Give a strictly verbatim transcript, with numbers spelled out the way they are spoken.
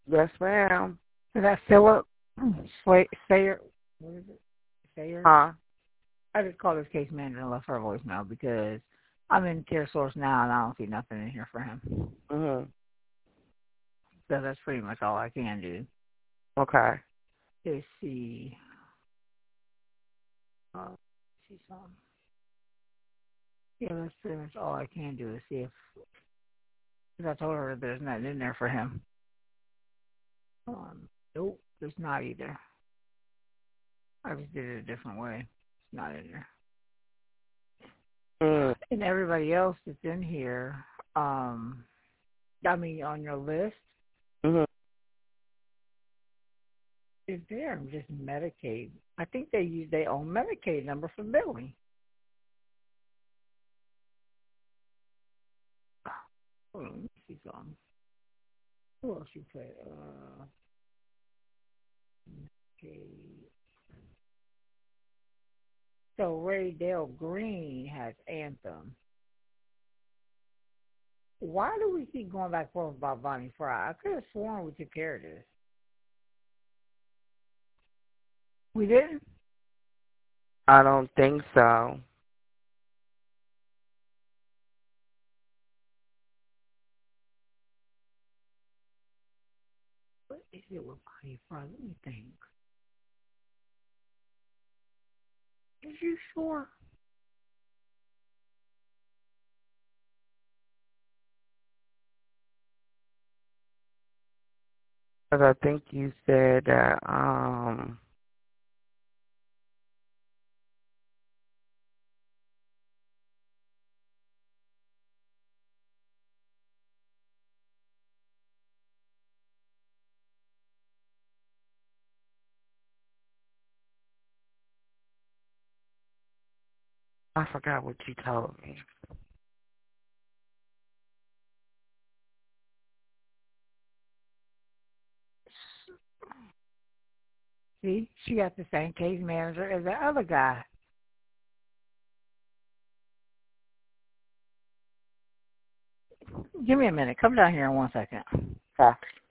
Yes, ma'am. Is that Philip Sway- Sayer? What is it? Sayer? Huh? I just called his case manager and left her a voicemail because I'm in CareSource now and I don't see nothing in here for him. Mhm. So that's pretty much all I can do. Okay. Is see, uh, see some. Yeah, that's pretty much all I can do is see if, because I told her there's nothing in there for him. Um, nope, there's not either. I just did it a different way. It's not in there. Mm. And everybody else that's in here, um, I mean, on your list, Mhm. is there just Medicaid. I think they use their own Medicaid number for billing. Hold on, let me see something. Who else you put? Uh, okay. So Ray Dale Green has Anthem. Why do we keep going back and forth about Bonnie Fry? I could have sworn we took care of this. We didn't? I don't think so. What is it with Bonnie Fry? Let me think. Is you sure? Because I think you said that, um, I forgot what you told me. See, she got the same case manager as the other guy. Give me a minute. Come down here in one second. Okay.